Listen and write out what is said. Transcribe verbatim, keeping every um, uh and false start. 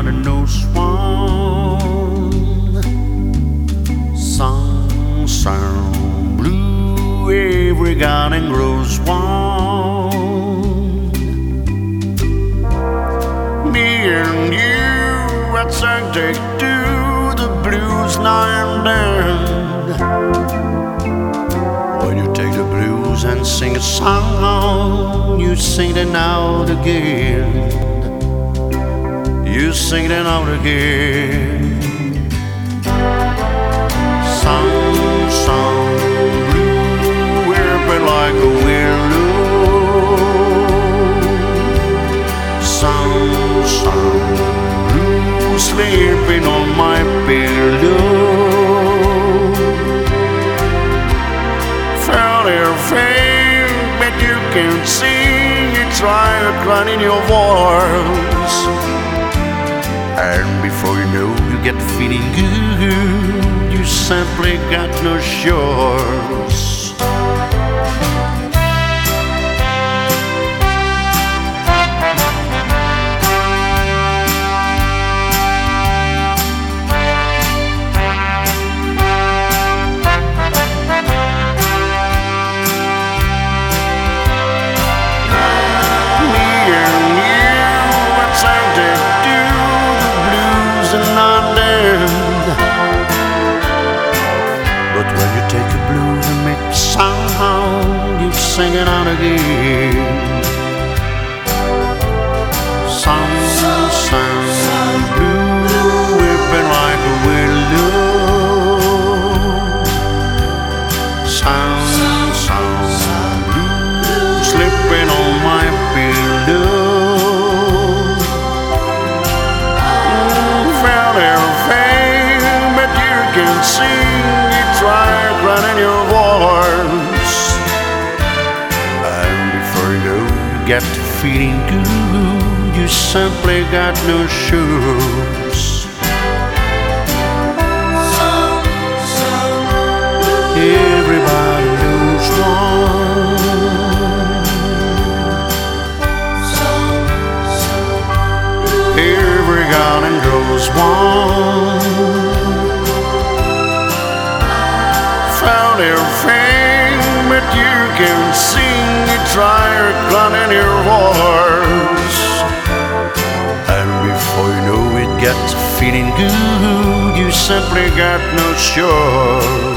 everybody knows one song, sound blue. Every garden grows one. Me and you, that's our take to the blues now and then. When you take the blues and sing a song, you sing it out again. You sing it out again. Song, song, blue, whipping like a willow. Song, song, blue, sleeping on my pillow. Felt your face, but you can't sing. You try to cry in your voice, and before you know, you get feeling good. You simply got no choice. But when you take a blues and make a sound, you sing it out again. Sound, sound, blue, whipping like a willow. Sound, sound, blue, slipping on my pillow. Mm, felt everything, but you can see. Try running your voice, and before you know, you get to feeling good. You simply got no shoes. Everybody knows one. Every garden grows one. Found everything, but you can sing. You try to run in your voice, and before you know it, get feeling good. You simply got no choice.